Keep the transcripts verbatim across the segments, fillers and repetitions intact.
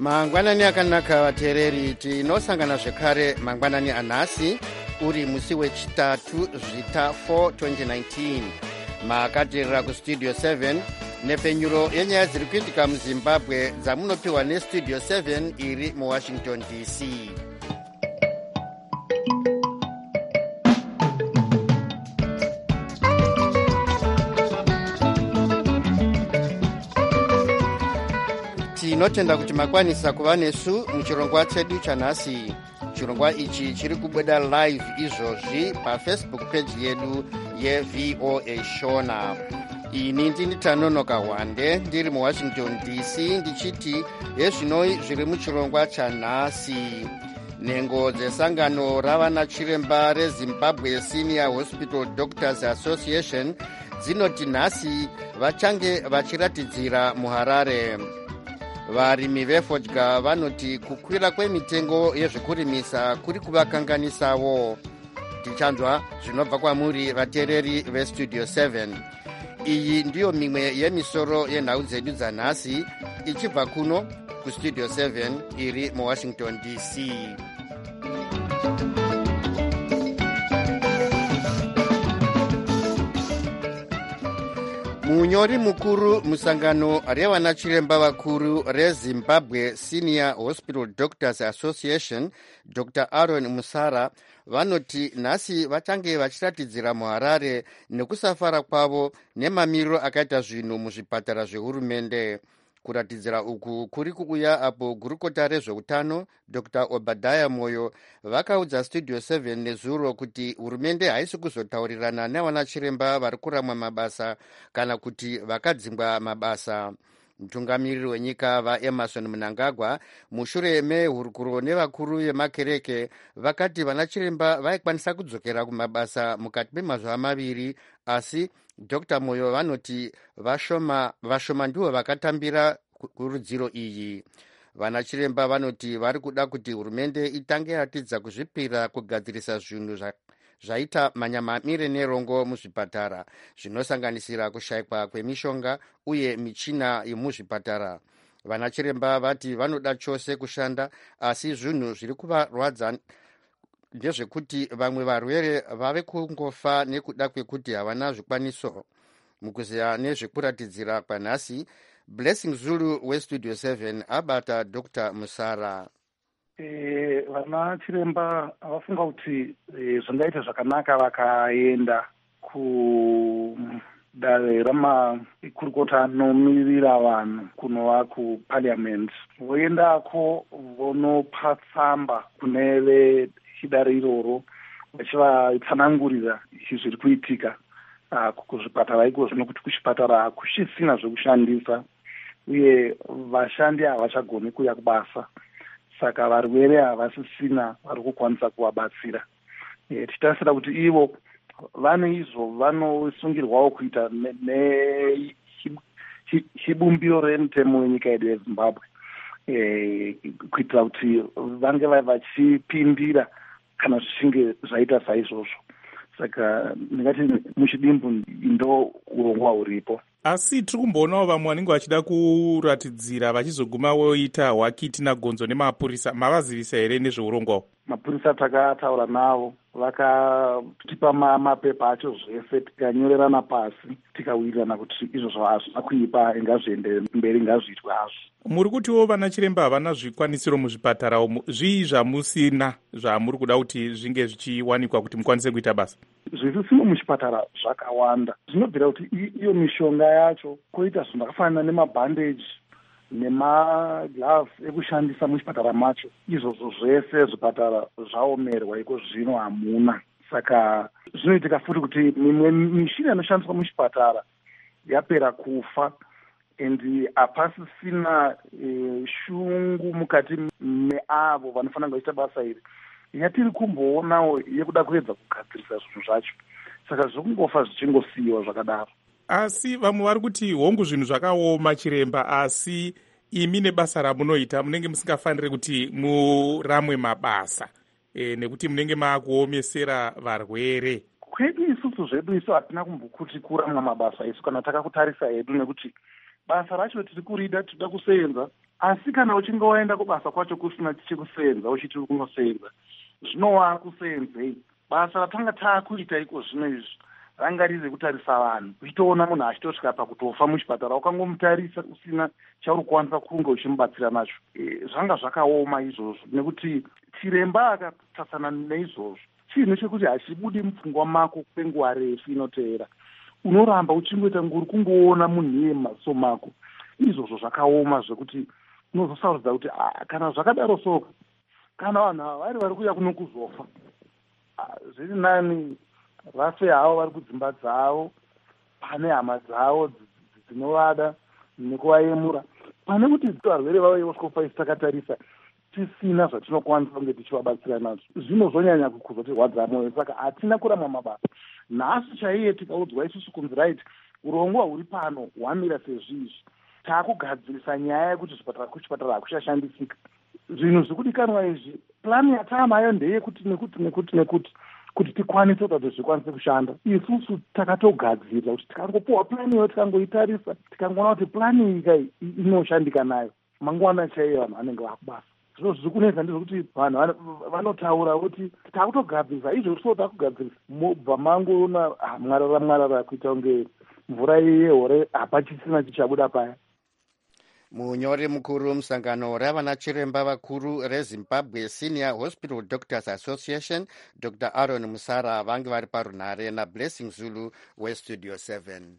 mangwanani akanaka vateereri, tinosangana zvekare mangwanani anhasi uri musi wechitatu zvita four twenty nineteen. makateerera kustudio seven nepfenyuro yenyaya dziri kuitika muzimbabwe dzamunopiwa nestudio seven iri muwashington D C. tinotenda kuti makwanisa kuva nesu muchirongwa chedu chanhasi. chirongwa ichi chiri kubuda live izvozvi pafacebook page yedu yevoa shona. ini ndini Tanonoka Hwande ndiri muwashington D C ndichiti yezvinoi zviri muchirongwa chanhasi. nhengo dzesangano ravana chiremba rezimbabwe senior hospital doctors association dzinoti nhasi vachange vachiratidzira muharare. varimi vefodya vanoti kukwira kwemitengo yezvekurimisa kuri kuvakanganisawo. tichanzwa zvinobva kwamuri vateereri vestudio seven. iyi ndiyo mimwe yemisoro yenhau dzedu dzanhasi ichibva kuno kustudio seven iri muwashington D C. munyori mukuru musangano revana chiremba vakuru rezimbabwe senior hospital doctors association Dr Aaron Musara vanoti nhasi vachange vachiratidzira muharare nekusafara kwavo nemamiriro akaita zvinhu muzvipatara zvehurumende. kuratidzira uku kuri kuuya apo gurukota rezveutano Dr Obadiah Moyo vakaudza studio seven nezuro kuti hurumende haisi kuzotaurirana navana chiremba vari kuramwa mabasa kana kuti vakadzingwa mabasa. mutungamiriri wenyika vaEmerson Mnangagwa mushure mehurukuro nevakuru vemakereke vakati vana chiremba vaikwanisa kudzokera kumabasa mukati memazuva maviri, asi Dr Moyo vanoti vashoma, vashoma ndivo vakatambira kurudziro iyi. vana chiremba vanoti vari kuda kuti hurumende itange yaratidza kuzvipira kugadzirisa zvinhu zva zvaita manyamamire nerongo muzvipatara zvinosanganisira kushayikwa kwemishonga uye michina yemuzvipatara. vana chiremba vati vanoda chose kushanda, asi zvinhu zviri kuvarwadza ndezvekuti vamwe varwere vave kungofa nekuda kwekuti havana zvikwaniso. mukuziya nezvekuratidzira kwanhasi, Blessing Zulu westudio seven abata Dr Musara. E, vana chiremba vafunga kuti e, zvingaita zvakanaka vakaenda kudare ramakurukota anomirira vanhu kunova kuparliament, voendako vonopa tsamba kune vechidare iroro vachivatsanangurira izvi zviri kuitika uh, kuzvipatara ikozvo, nokuti kuchipatara hakusisina zvekushandisa uye vashandi havachagoni kuuya kubasa, saka varwere havasisina vari kukwanisa kuvabatsira. E, tichitarisira kuti ivo vane izvo vanosungirwawo kuita nechibumbiro remutemo wenyika yedu yezimbabwe, e, kuitira kuti vange vachipindira kana zvichinge zvaita saizvozvo. saka ndingati muchidimbu ndo urongwa huripo. asi tiri kumboonawo vamwe vanenge vachida kuratidzira vachizoguma voita hwakiti nagonzo nemapurisa. mavazivisa here nezveurongwawo? mapurisa takataura navo, vakatipa mapepa acho zvese, tikanyorerana pasi tikawirirana kuti izvozvo hazvina kuipa, ingazviende mberi, ngazviitwe hazvo. muri kutiwo vana chiremba havana zvikwanisiro muzvipatara umu, zvii zvamusina zvamuri kuda kuti zvinge zvichiwanikwa kuti mukwanise kuita basa? zvisisimo muchipatara zvakawanda, zvinobvira kuti iyo mishonga yacho, koita zvinhu zvakafanana nemabhandeji nemagloves ekushandisa muchipatara macho, izvozvo zvese zvipatara zvaomerwa, iko zvino hamuna. saka zvinoitika futi kuti mimwe mishina inoshandiswa muchipatara yapera kufa, and hapasisina e, shungu mukati meavo vanofanira kuita basa iri yatiri kumboonawo yekuda kuedza kugadzirisa zvinhu zvacho, saka zvikungofa zvichingosiyiwa zvakadaro. asi vamwe vari kuti hongu zvinhu zvakaoma chiremba, asi imi nebasa ramunoita munenge musingafaniri kuti muramwe mabasa e, nekuti munenge maakuomesera varwere. kwedu isusu zvedu isu hatina kumbokuti kuramwa mabasa isu kana takakutarisa hedu, nekuti basa racho tiri kurida, tinoda kusenza, asi kana uchinge waenda kubasa kwacho kusina chekusenza uchiti uri kunosenza, zvinova kusenzei? Basa ratanga taakuita iko zvino izvi ranga riri kutarisa vanhu, uchitoona munhu achitosvika pakutofa muchipatara ukangomutarisa usina chauri kukwanisa kunge uchimubatsira nacho. E, zvanga zvakaoma izvozvo, nekuti chiremba akatasana neizvozvo chinhu chekuti hachibudi mupfungwa mako kwenguva refu inoteera, unoramba uchingoita nguri kungoona munhu yemaziso mako. Izvozvo zvakaoma zvekuti unozosaurudza kuti kana zvakadaro soka, kana vanhu ava vari vari kuuya kuno kuzofa, zviri nani vafe havo vari kudzimba dzavo, pane hama dzavo dzinovada nekuvayemura, pane kuti varwere vavo ivosikofaisi takatarisa tisina zvatinokwanisa kunge tichivabatsira nazvo. Zvinozonyanya kuzotirwadza mwoyo, saka hatina kurama mabasa. Nhasi chaiye tikaudzwa isusu kunzi raiti urongwa huri pano hwamira sezvizvi, taakugadzirisa nyaya yekuti zvipatara kuchipatara hakuchashandisika. Zvinhu zvikudikanwa izvi, plani yataanayo ndeyekuti nekuti nekuti nekuti kuti tikwanise kuti zvikwanise kushanda. Isusu takatogadzirira kuti tikangopuwa plani iyo tikangoitarisa tikangoona kuti plani iyi kai inoshandika nayo, mangwana chaiyo vanhu vanenge vakubasa. Zvino zviri kunetsa ndezvokuti vanhu vanotaura kuti takutogadzirisa izvo so takugadzirisa mobva mangoona mwarara mwarara kuita kunge mvura yehore hapachisina chichabuda paya. Munyori mukuru musangano ravana chiremba vakuru reZimbabwe Senior Hospital Doctors Association Doctor Aaron Musara vange vari parunhare naBlessing Zulu weStudio seven.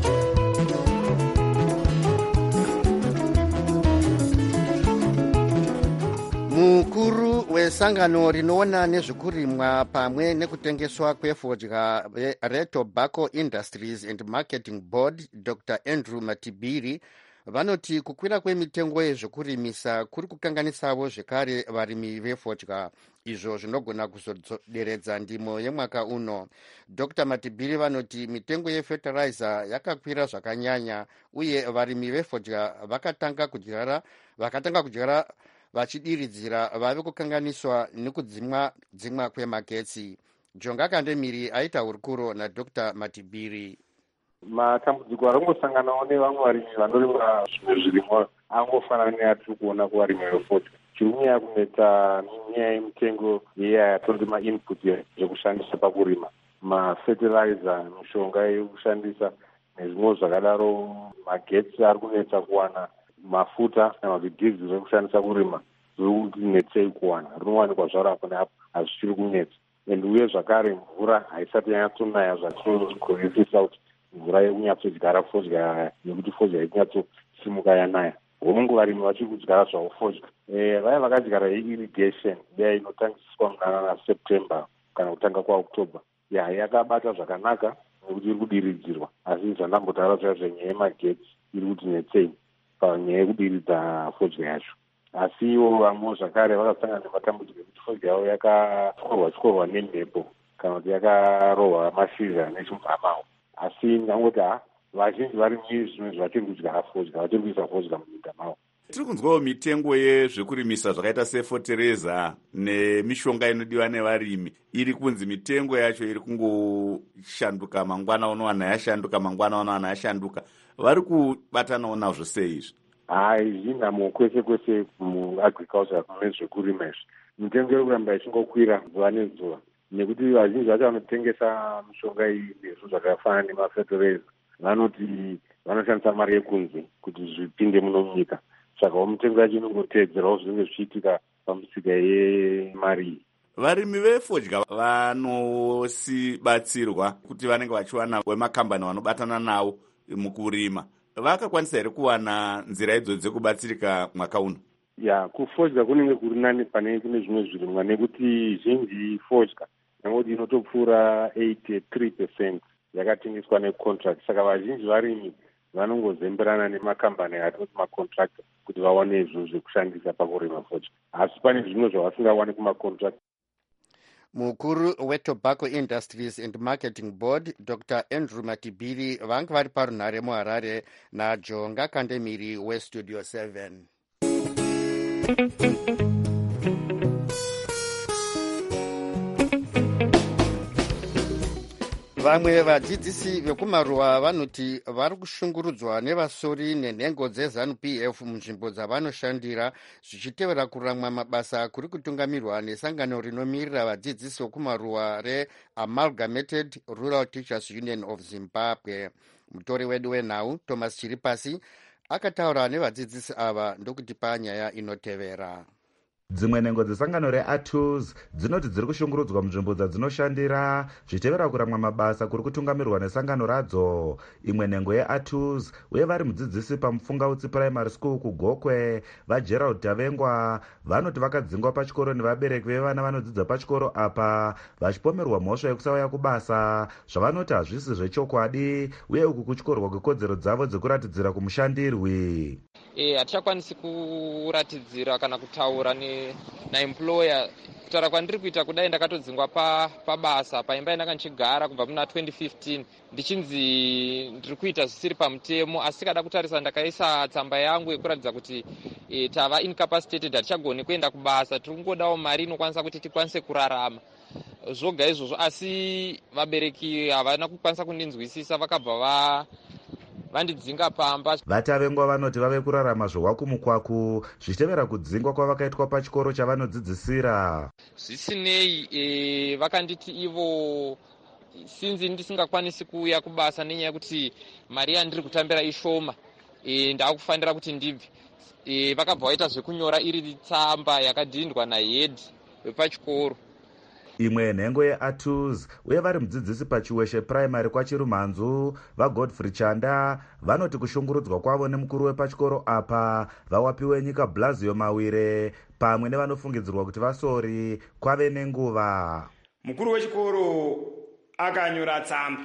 Mukuru wesangano rinoona nezvekurimwa pamwe nekutengeswa kwefodya reTobacco Industries and Marketing Board Doctor Andrew Matibiri vanoti kukwira kwemitengo yezvekurimisa kuri kukanganisavo zvekare varimi vefodya, izvo zvinogona kuzoderedza ndimo yemwaka uno. Doctor Matibiri vanoti mitengo yefertilizer yakakwira zvakanyanya uye varimi vefodya vakatanga kudyara vakatanga kudyara vachidiridzira vave kukanganiswa nekudzimwa dzimwa kwemagetsi. Jonga Kandemiri aita hurukuro naDoctor Matibiri. Matambudziko arongosanganawo nevamwe varimi vanorima zvimwe zvirimwa angofanana neatiri kuona kuvarimi vefodya. Chinyaya kunetsa nyaya yemitengo yeya yatonzi mainput zvekushandisa pakurima, mafertilizer, mishonga yekushandisa nezvimwe zvakadaro. Magetsi ari kunetsa kuwana, mafuta kana kuti diesel rekushandisa kurima zviri kunetsei kuwana, rinowanikwa zvaro apo neapo hazvichiri kunetsa. Ende uye zvakare mvura haisati yanyatsonaya zvatinogonesesa kuti mvura yekunyatsodya fodya nekuti fodya yekunyatsosimuka yanaya. Hongu varimi vachiri kudyara zvavo fodya. Vaya vakadyara yeirrigation dea inotangiswa muna naSeptember kana kutanga kwaOctober, ya yakabata zvakanaka nekuti iri kudiridzirwa, asi zvandambotaura zvaizvo nyaya yemagetsi iri kuti netsei panyaya yekudiridza fodya yacho. Asi ivo vamwe zvakare vakasangana nematambudziko ekuti fodya yavo yakatyorwa tyorwa nemhepo kana kuti yakarohwa mashizha nechimvamawo. Asi ndangoti ha vazhinji vari zvimwe zvatiri kudyara fodya, vatiri kuisa fodya munyika mavo. Tiri kunzwawo mitengo yezvekurimisa zvakaita sefotereza nemishonga inodiwa nevarimi iri kunzi mitengo yacho iri kungoshanduka mangwana unowana yashanduka, mangwana unowana yashanduka. Vari kubatanawo nazvo sei izvi? Hai, zvinhamo kwese kwese muagriculture nezvekurima izvi. Mitengo iri kuramba ichingokwira zuva nezuva, nekuti vazhinji vacho vanotengesa mishonga iyi nezvo zvakafanana nemafertilizer vanoti vanoshandisa mari yekunze kuti zvipinde muno munyika, saka mitengo yacho inongoteedzerawo zvinenge zvichiitika pamusika yemari iyi. Varimi vefodya vanosibatsirwa kuti vanenge vachiwana wemakambani vanobatana nawo mukurima. Vakakwanisa here kuwana nzira idzo dzekubatsirika mwaka uno? Ya, kufodya kunenge kuri nani pane kune zvimwe zvirimwa, nekuti zhinji fodya nangoti inotopfuura eighty-three percent yakatengeswa necontract. Saka vazhinji varimi vanongozemberana nemakambani atinoti macontract kuti vawane izvo zvekushandisa pakurima fodya, asi pane zvimwe zvavasingawani kumacontract. Mukuru weTobacco Industries and Marketing Board Doctor Andrew Matibiri vange vari parunhare muHarare naJonga Kandemiri weStudio seven. vamwe vadzidzisi vekumaruwa vanoti vari kushungurudzwa nevasori nenhengo dzeZANU P F munzvimbo dzavanoshandira zvichitevera kuramwa mabasa kuri kutungamirwa nesangano rinomirira vadzidzisi vekumaruwa reAmalgamated Rural Teachers Union of Zimbabwe. Mutori wedu wenhau Thomas Chiripasi akataura nevadzidzisi ava ndokutipa nyaya inotevera. Dzimwe nhengo dzesangano reA T U S dzinoti dziri kushungurudzwa munzvimbo dzinoshandira zvichitevera kuramwa mabasa kuri kutungamirwa nesangano radzo. Imwe nhengo yeA T U S uye vari mudzidzisi paMufungautsi Primary School kuGokwe vaGerald Tavengwa vanoti vakadzingwa pachikoro nevabereki vevana vanodzidza pachikoro apa vachipomerwa mhosva yekusauya kubasa zvavanoti hazvisi zvechokwadi uye uku kuchkorwa kwekodzero dzavo dzekuratidzira kumushandirwi. E, hatichakwanisi kuratidzira kana kutaura ne, naemployer kutaura kwandiri kuita kudai ndakatodzingwa pa, pabasa paimba inanga ndichigara kubva muna twenty fifteen ndichinzi ndiri kuita zvisiri pamutemo, asi kada kutarisa ndakaisa tsamba yangu yekuratidza kuti e, tava incapacitated hatichagoni kuenda kubasa, tiri kungodawo mari inokwanisa kuti tikwanise kurarama zvoga izvozvo, asi vabereki havana kukwanisa kundinzwisisa vakabva va vandidzinga pamba. Vatavengwa vanoti vave kurarama zvowakumukwako zvichitevera kudzingwa kwavakaitwa pachikoro chavanodzidzisira. Zvisinei e, vakanditi ivo sinzi ndisingakwanisi kuuya kubasa nenyaya yekuti mari yandiri kutambira ishoma e, ndakufanira kuti ndibve. E, vakabva vaita zvekunyora iri tsamba yakadhindwa nahead wepachikoro. Imwe nhengo yeA T U S uye vari mudzidzisi paChiweshe Primary kwaChirumhanzu vaGodfrey Chanda vanoti kushungurudzwa kwavo nemukuru wepachikoro apa vawapiwe nyika Blasio Mawire pamwe nevanofungidzirwa kuti vasori kwave nenguva. Mukuru wechikoro akanyora tsamba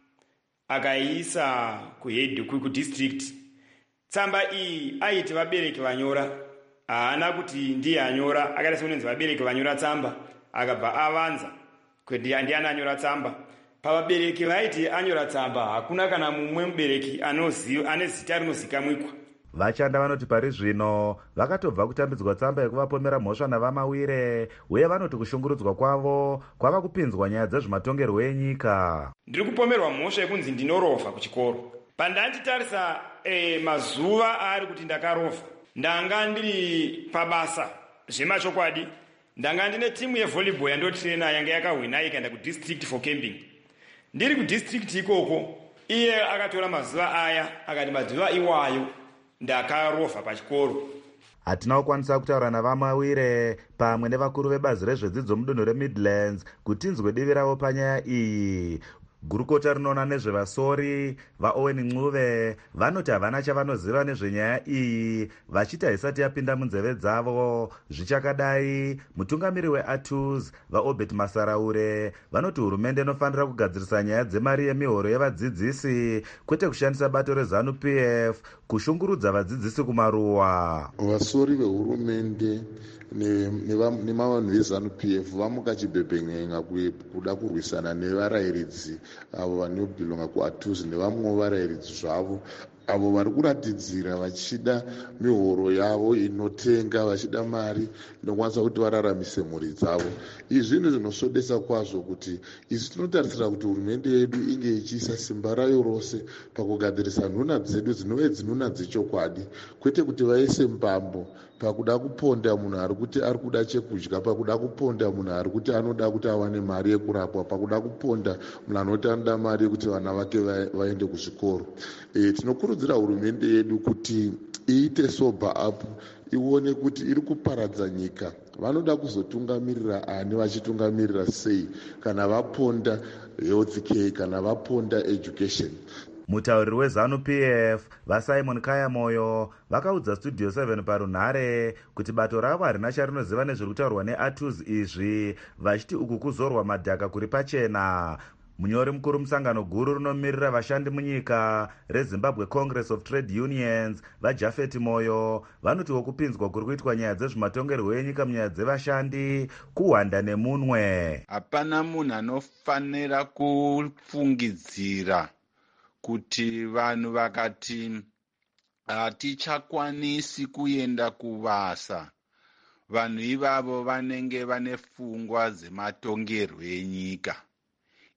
akaisa kuhead kudistrict. Tsamba iyi aiti vabereki vanyora, haana kuti ndiye anyora, akaita sekunonzi vabereki vanyora tsamba akabva avanza kuti ndiani anyora tsamba. Pavabereki vaiti anyora tsamba hakuna kana mumwe mubereki anoziva ane zita rinozikamwikwa. Vachanda vanoti pari zvino vakatobva kutambidzwa tsamba yekuvapomera mhosva navaMawire uye vanoti kushungurudzwa kwavo kwava kupinzwa nyaya dzezvematongerwo enyika. Ndiri kupomerwa mhosva yekunzi ndinorovha kuchikoro. Pandanditarisa e, mazuva ari kuti ndakarovha, ndanga ndiri pabasa zvemachokwadi, ndanga ndine timu yevolleyball yandotrena yanga yakahwina ikaenda kudistrict for camping. Ndiri kudistrict ikoko iye akatora mazuva aya akati mazuva iwayo ndakarovha pachikoro. Hatina kukwanisa kutaura navaMawire pamwe nevakuru vebazi rezvedzidzo mudunhu reMidlands kuti tinzwe divi ravo panyaya iyi. Gurukota rinoona nezvevasori vaOwen Ncube vanoti havana chavanoziva nezvenyaya iyi vachiti haisati yapinda munzeve dzavo. Zvichakadai mutungamiri weA T U S vaObert Masaraure vanoti hurumende inofanira kugadzirisa nyaya dzemari yemihoro yevadzidzisi kwete kushandisa bato reZANU P F kushungurudza vadzidzisi kumaruwa. Vasori vehurumende nevanhu veZANU P F vamuka chibhebhen'en'a kuda kurwisana nevarayiridzi avo vanobhilonga kuA T U S nevamwewo varayiridzi zvavo avo vari kuratidzira vachida mihoro yavo inotenga, vachida mari inokwanisa kuti vararamise mhuri dzavo. Izvi zvinhu zvinosvodesa kwazvo kuti isi tinotarisira kuti hurumende yedu inge ichiisa simba rayo rose pakugadzirisa nhuna dzedu dzinove dzinhuna dzechokwadi, kwete kuti vaise mbambo pakuda kuponda munhu ari kuti ari kuda chekudya, pakuda kuponda munhu ari kuti anoda kuti awane mari yekurapwa, pakuda kuponda munhu anoti anoda mari yekuti vana vake vaende kuzvikoro. E, tinokurudzira hurumende yedu kuti iite sober up, ione kuti iri kuparadza nyika. Vanoda kuzotungamirira ani vachitungamirira sei kana vaponda health care kana vaponda education. Mutauriri weZANU P F vaSimon Kayamoyo vakaudza Studio seven parunhare kuti bato ravo harina charinoziva nezviri kutaurwa neA T U S izvi, vachiti uku kuzorwa madhaka kuri pachena. Munyori mukuru musangano guru rinomirira vashandi munyika reZimbabwe Congress of Trade Unions vaJafet Moyo vanoti wokupinzwa kuri kuitwa nyaya dzezvematongerwo enyika munyaya dzevashandi kuhwanda nemunwe. Hapana munhu anofanira kufungidzira kuti vanhu vakati hatichakwanisi kuenda kuvasa, vanhu ivavo vanenge vane pfungwa dzematongerwo enyika.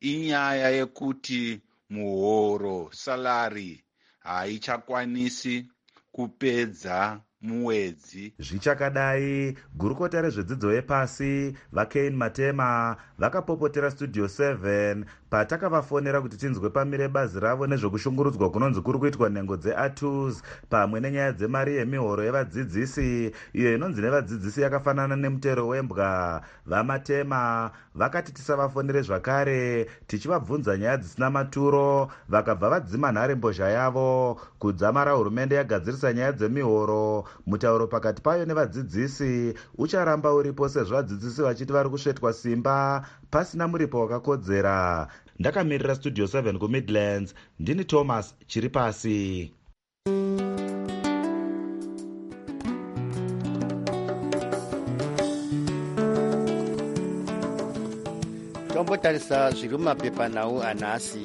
inyaya yekuti muhoro salari haichakwanisi kupedza muwedzi. Zvichakadai, gurukota rezvedzidzo yepasi vaKane Matema vakapopotera Studio seven patakavafonera kuti tinzwe pamire bazi ravo nezvekushungurudzwa kunonzi kuri kuitwa nhengo dzeatus pamwe nenyaya dzemari yemihoro yevadzidzisi iyo inonzi nevadzidzisi yakafanana nemutero wembwa. VaMatema vakati tisavafonere zvakare tichivabvunza nyaya dzisina maturo, vakabva vadzima nharembozha yavo kudzamara hurumende yagadzirisa nyaya dzemihoro. Mutauro pakati payo nevadzidzisi ucharamba uripo sezvo vadzidzisi vachiti vari kusvetwa simba pasina muripo wakakodzera. Ndakamirira Studio seven kuMidlands, ndini Thomas Chiripasi. Tombotarisa zviri mumapepanhau anhasi.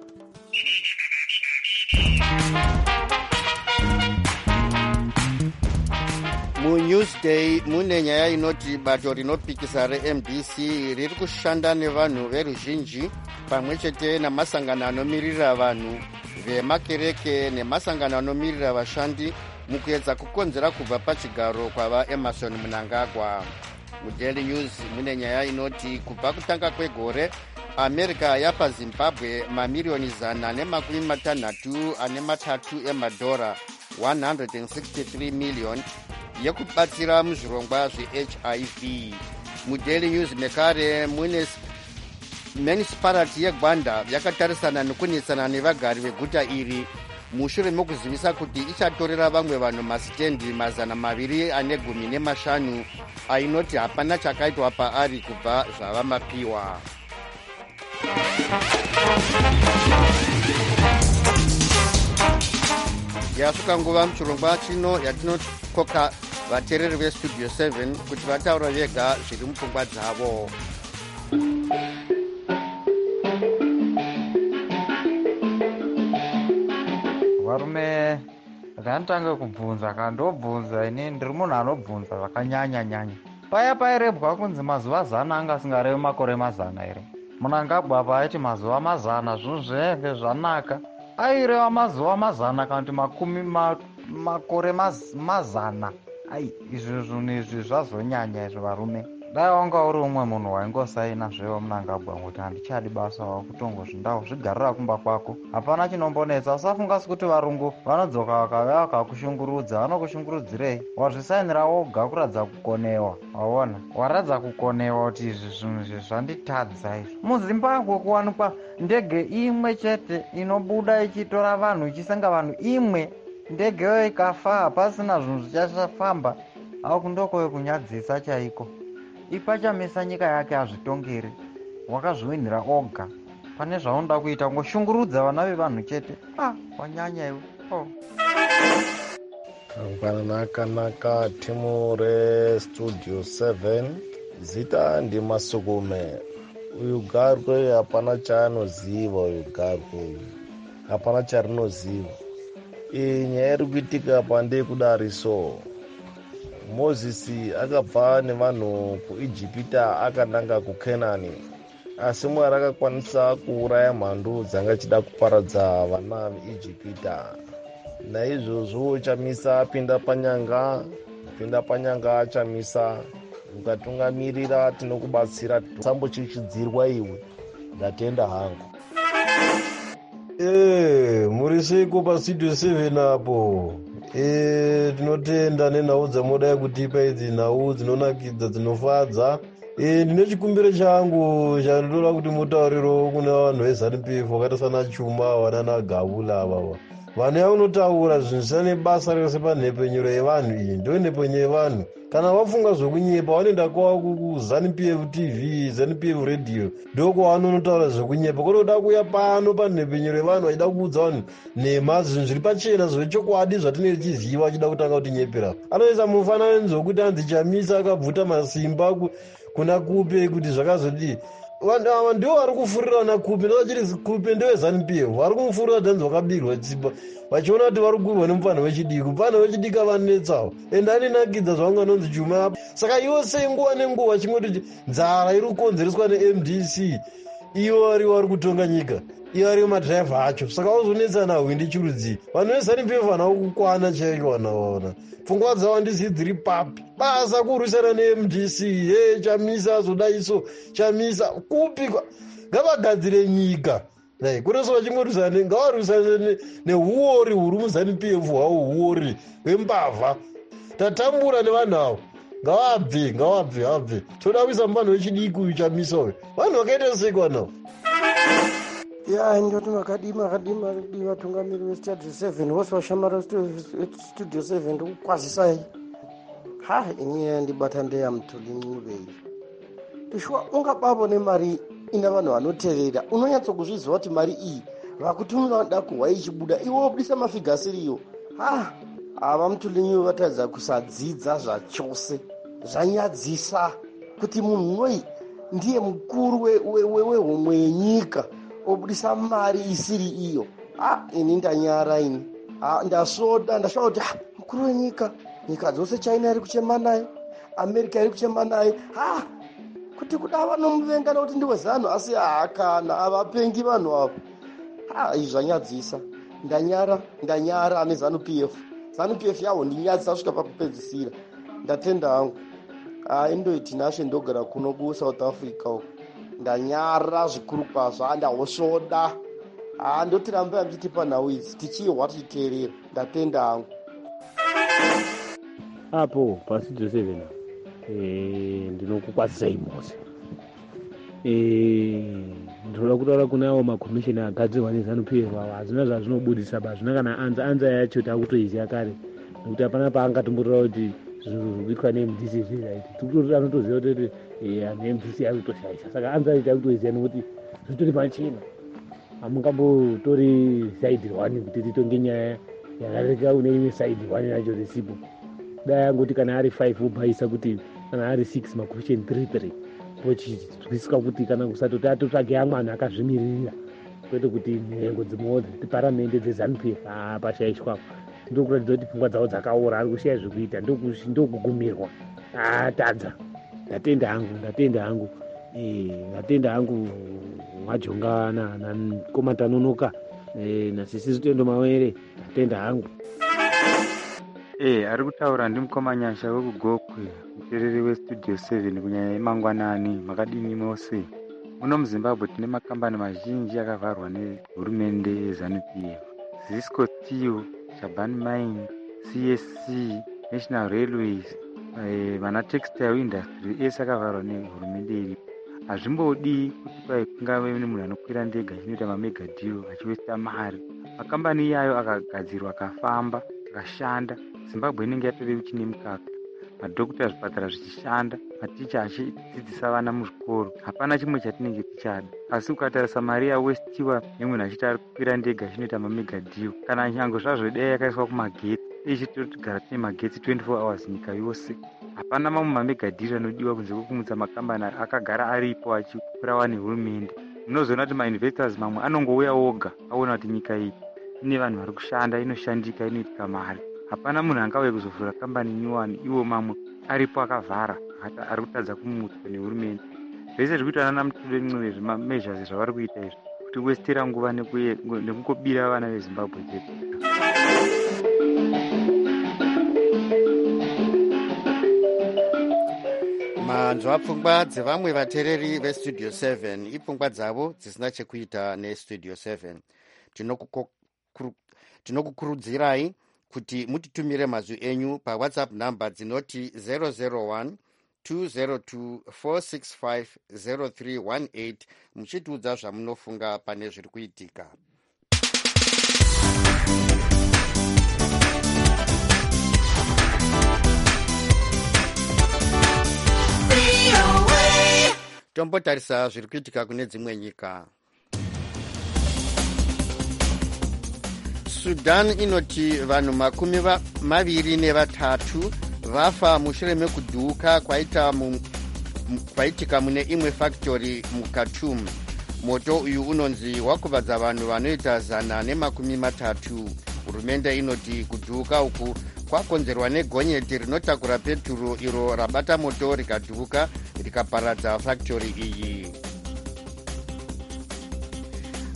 MuNewsday mune nyaya inoti bato rinopikisa reM D C riri kushanda nevanhu veruzhinji pamwe chete namasangano anomirira vanhu vemakereke nemasangano anomirira vashandi mukuedza kukonzera kubva pachigaro kwava Emerson Mnangagwa. MuDaily News mune nyaya inoti kubva kutanga kwegore America yapa Zimbabwe mamiriyoni zana nemakumi matanhatu ane matatu emadhora one hundred sixty-three million yekubatsira muzvirongwa zveH I V. MuDaily News mekare mune municipality yeGwanda yakatarisana nekunisana nevagari veguta iri mushure mekuzivisa kuti ichatorera vamwe vanhu masitendi mazana maviri ane gumi nemashanu ainoti hapana chakaitwa paari kubva zvava mapiwa. Yasvika nguva muchirongwa chino yatinokoka vateereri veStudio seven kuti vataura vega zviri mupfungwa dzavo. Varume vakanditanga kubvunza kandobvunza ini ndiri munhu anobvunza zvakanyanya nyanya. Paya pairebwa kunzi mazuva zana anga asingarevi makore mazana here. Mnangagwa paaiti mazuva mazana zvinhu zvinenge zvanaka. Aireva mazuva mazana kana kuti makumi ma, makore maz, mazana. Ai izvi zvinhu izvi zvazonyanya izvi varume. Dai wanga uri umwe munhu waingosaina zvewo Mnangagwa kuti handichadi basa wakutongozvindawo zvigarira kumba kwako. Hapana chinombonetsa. Usafungasi kuti varungu vanodzoka vakauya vakakushungurudza. Vanokushungurudzirei? Wazvisainira woga kuradza kukonewa. Waona? Waradza kukonewa kuti izvi zvinhu izvi zvanditadza izvi. MuZimbabwe kuwanikwa ndege imwe chete inobuda ichitora vanhu ichisenga vanhu imwe. Ndegeyo ikafa pasina zvinhu zvichafamba. Au kundoko kunyadzisa chaiko. Ipachamisa nyika yake hazvitongere. Wakazviwinira oga. Pane zvaunoda kuita ngoshungurudza vana vevanhu chete. Ah, wanyanya iwe. Oh. Nakanaka timu reStudio seven zita ndiMasukume. Uyu garwe hapana chaanoziva uyu garwe. Hapana charinoziva. Iyi nyaya iri kuitika pandekudariso. Moses akabva nevanhu kuIjipita akananga kuKenani, asi Mwari akakwanisa kuuraya mhandu dzanga chida kuparadza vana veIjipita. Naizvozvo chamisa pinda panyanga, pinda panyanga chamisa, ukatungamirira tinokubatsira, sambochichidzirwa iwe, ndatenda hangu. Eh, muri seiko paStudio seven apo? Eh, tinotenda nenhau dzamodai kutipa idzi nhau dzinonakidza dzinofadza. Eh, ndine chikumbiro changu chandinoda kuti mutauriro kuna vanhu veZANU-P F vakaita sana Chuma vanana Gavula ava. Vanhu yavanotaura zvinhu zvisina nebasa rese panhepenyero yevanhu iyi ndo nhepenyo yevanhu. Kana vafunga zvokunyepa vanoenda kwavo kuZANU-P F T V, ZANU-P F radio, ndoko vanonotaura zvokunyepa. Kunoda kuuya pano panhepenyero yevanhu vachida kuudza vanhu nhema zvinhu zviri pachena zvechokwadi zvatinenge tichiziva vachida kutanga kutinyepera. Anoisa mufananidzo wekuti anzi Chamisa akabvuta masimba kuna Kupe kuti zvakazodii. Vanhu ava ndivo vari kufurira na Kupe, ndovachiri Kupe ndeweZANU-P F vari kumufurira dhanzi wakabirwa tsipa vachiona kuti vari kuirwa nemufana wechidiki. Mufana wechidiki avanetsawo ende anenakidza zvaunganonzi Chuma. Saka iwo sei nguva nenguva chingoti nzara iri kukonzereswa neM D C ivo vari vari kutonga nyika, ivo ari madhiraivha acho. Saka wazonetsa nahwe ndichirudzii vanhu veZANU-P F vana kukwana chaiko vanaona pfungwa dzavo ndisi dziri papi. Basa kurwisana ne-M D C e chamisa zodaiso chamisa kupi ngavagadzire nyika dai kureso vachingorwisana ngavarwisane neuori huri muZANU-P F hwavo uori hwembavha tatambura nevanhu avo ngavabve ngavabve abve toda kuisa muvanhu vechidiki uyu chamisa uyu vanhu vakaita seko vanavo ya ndoti makadi makadi makadi vatungamiri vestudio seven vose vashamara studio seven ndikukwazisai ha inini ndibata ndeya mutulinyuvei tishwa ungabavo nemari ina vanhu vanotevera unonyatsokuzviziva kuti mari iyi vakutumira vanoda kuhwa ichibuda iwo wobudisa mafiga asiriyo ha ava mutulinyu vatadza kusadzidza zvachose zvanyadzisa kuti munhu noi ndiye mukuru wehomwe yenyika obudisa mari isiri iyo. Ah, ini ndanyara ini. Ah, ndasvoda ndasvava kuti ah, mukuru wenyika nyika dzose China iri kuchema naye, America iri kuchema naye. Ah, kuti kuda vanomuvenga nokuti ndiwe ZANU asi hakana avapengi vanhu avo. Ah, izvi zvanyadzisa. Ndanyara ndanyara neZANU-P F. ZANU-P F yavo ndinyadzisa kusvika pakupedzisira. Ndatenda hangu. Ah, indoiti nashe ndogara kuno kuSouth Africa uko. Ndanyara zvikuru kwazvo ndahosvoda. Ah, ndotiramba mchitipa nhau idzi tichihwa tichiteerera. Ndatenda hangu. Apo pastudio seven eh ndinokukwazisai mose. Eh ndinoda kutaura kuna avo makomishini agadzirwa neZANU-P F ava hazvina zvazvinobudisa bazvina kana anza anza yacho takutoiziva kare nekuti hapana paangatombotaura kuti zvinhu zvikuitwa ne-M D C zvizaiti tikutori anotoziva kuti ne-M D C ari kutoshaisa saka anza yacho takutoiziva nekuti zvitori pachena hamungambotori saidi one kuti titonge nyaya yakareka une imwe saidi one yacho risipo dai angoti kana ari five wopaisa kuti kana ari six makomishini three three pochizwiswa kuti kana kusatoti atotsvage amwe anhu akazvimiririra kwete kuti nhengo dzimwewo dziparamende dzeZANU-P F pashayishwapo ndokuratidza kuti pfungwa dzavo dzakaora ari kushaya zvekuita ndokugumirwa atadza. Ndatenda hangu ndatenda hangu ndatenda hangu mwajonga nakomata nasisi Zitendo Mawere ndatenda hangu. Eh, ari kutaura ndimukomanyasha wekugokwe mutereri westudio seven kunyanya yemangwanani. Makadini mose muno muZimbabwe tine makambani mazhinji akavharwa nehurumende yeZANU-P F. Zisco Steel, Chabani Mine, C S C, National Railways, eh, mana textile industry ese akavharwa nehurumende iri. Hazvimbodi kuti kwai kungave nemunhu anokwira ndege achinoita mamega deal achiwesta mari. Makambani iyayo akagadzirwa akafamba akashanda Zimbabwe inenge yatove chine mukaka. Madhokota zvipatara zvichishanda, maticha achidzidzisa vana muzvikoro. Hapana chimwe chatinenge tichada. Asi ukatarisa mari yawestiwa nemunhu achiti ari kukwira ndege achinoita mamega deal. Kana nyange zvazvo dai yakaiswa kumagetsi, ichitotigara tine magetsi twenty-four hours nyika yose. Hapana mamwe mamega deal anodiwa kunze kwekumutsa makambani akagara aripo achikurawa nehurumende. Munozoona kuti mainvestors mamwe anongouya oga aona kuti nyika iyi ine vanhu vari kushanda, inoshandika, inoitika mari. Hapana munhu angauye kuzovhura kambani nyuwani iwo mamwe aripo akavhara ari kutadza kumutswa nehurumende. Zvese zviri kuitwa nana Mutule zvimamezhasi zvavari kuita izvi kuti westera nguva nekungobira vana veZimbabwe chete. manzwa pfungwa dzevamwe vateereri vestudio seven ipfungwa dzavo dzisina chekuita nestudio seven. Tinokukurudzirai kuti mutitumire mazwi enyu pawhatsapp number dzinoti zero zero one two zero two four six five zero three one eight muchitiudza zvamunofunga pane zviri kuitika. Tombotarisa zviri kuitika kune dzimwe nyika. Sudan inoti vanhu makumi maviri nevatatu vafa mushure mekudhuka kwaita mu, kwaitika mune imwe factory muKhartoum. Moto uyu unonzi wakuvadza vanhu vanoita zana nemakumi matatu. Hurumende inoti kudhuka uku kwakonzerwa negonyeti rinotakura peturu iro rabata moto rikadhuka rikaparadza factory iyi.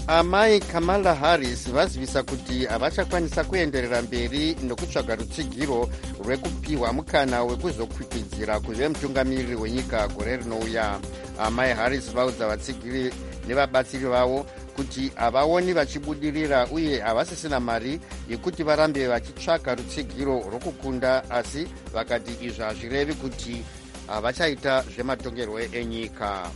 amai Kamala Harris vazivisa kuti havachakwanisa kuenderera mberi nokutsvaga rutsigiro rwekupiwa mukana wekuzokwikwidza kuve mutungamiriri wenyika gore rinouya. Amai Harris vaudza vatsigiri nevabatsiri vavo kuti havaoni vachibudirira uye havasisina mari yekuti varambe vachitsvaga rutsigiro rwokukunda, asi vakati izvi hazvirevi kuti havachaita zvematongerwo enyika.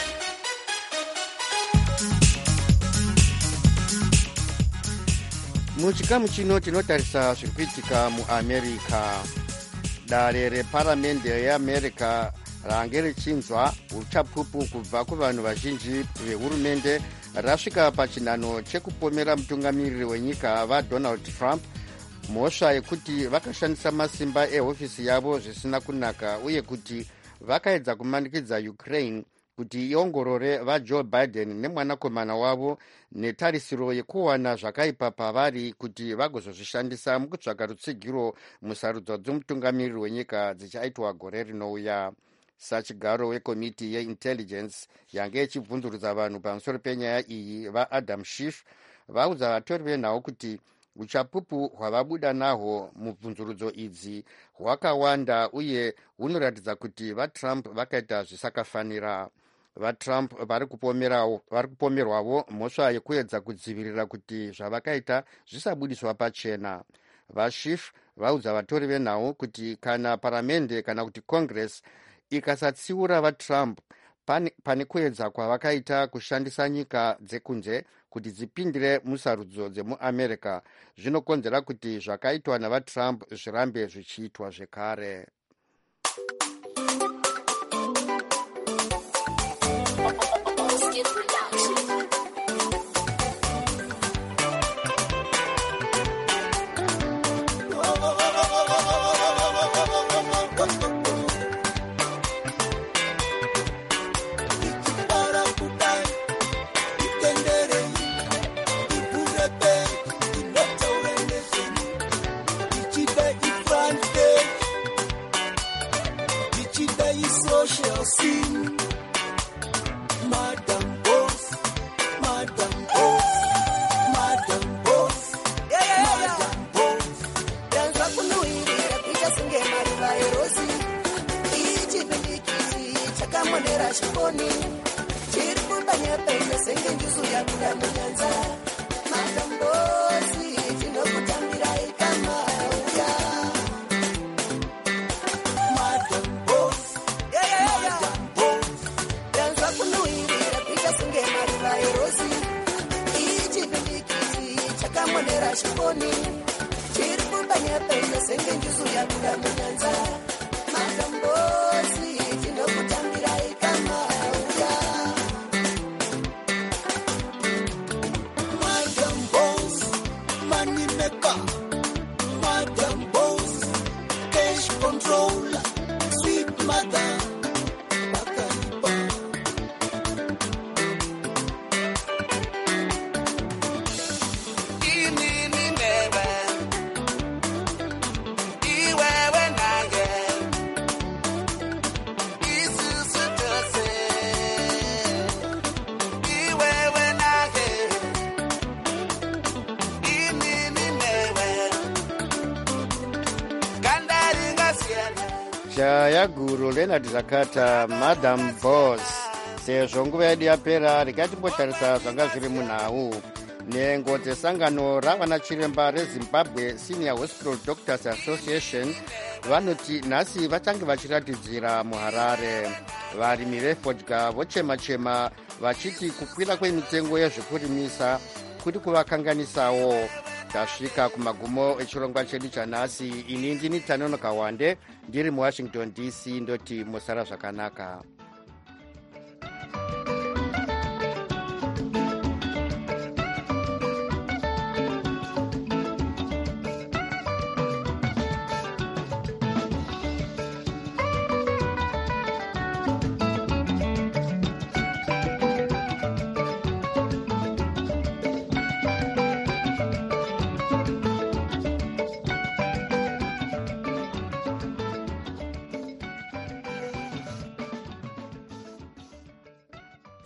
Muchikamu chino tinotarisa zviri kuitika muamerica. Dare reparamende yeamerica range richinzwa uchapupu kubva kuvanhu vazhinji vehurumende rasvika pachinhano chekupomera mutungamiriri wenyika vaDonald Trump mhosva yekuti vakashandisa masimba ehofisi yavo zvisina kunaka uye kuti vakaedza kumanikidza Ukraine kuti iongorore vaJoe Biden nemwanakomana wavo netarisiro yekuwana zvakaipa pavari kuti vagozozvishandisa mukutsvaga rutsigiro musarudzo dzomutungamiriri wenyika dzichaitwa gore rinouya. Sachigaro wekomiti yeintelligence yange ichibvunzurudza vanhu pamusoro penyaya iyi vaAdam Schiff vaudza vatori venhau kuti uchapupu hwavabuda nahwo mubvunzurudzo idzi hwakawanda uye hunoratidza kuti vaTrump vakaita zvisakafanira. VaTrump vari kupomerwawo mhosva yekuedza kudzivirira kuti zvavakaita zvisabudiswa pachena. VaSchiff vaudza vatori venhau kuti kana paramende kana kuti congress ikasatsiura vaTrump pane, pane kuedza kwavakaita kushandisa nyika dzekunze kuti dzipindire musarudzo dzemuamerica, zvinokonzera kuti zvakaitwa navaTrump zvirambe zvichiitwa zvekare. Shayaguru Leonard Zakata, Madam Boss. Sezvo nguva yedu yapera, regai timbotarisa zvanga zviri munhau. Nhengo dzesangano ravanachiremba reZimbabwe Senior Hospital Doctors Association vanoti nhasi vachange vachiratidzira muHarare. Varimi vefodya vochema-chema vachiti kukwira kwemitengo yezvekurimisa kuri kuvakanganisawo. Tasvika kumagumo echirongwa chedu chanhasi. Ini ndini Tanono Kawande ndiri muWashington D C ndoti musara zvakanaka.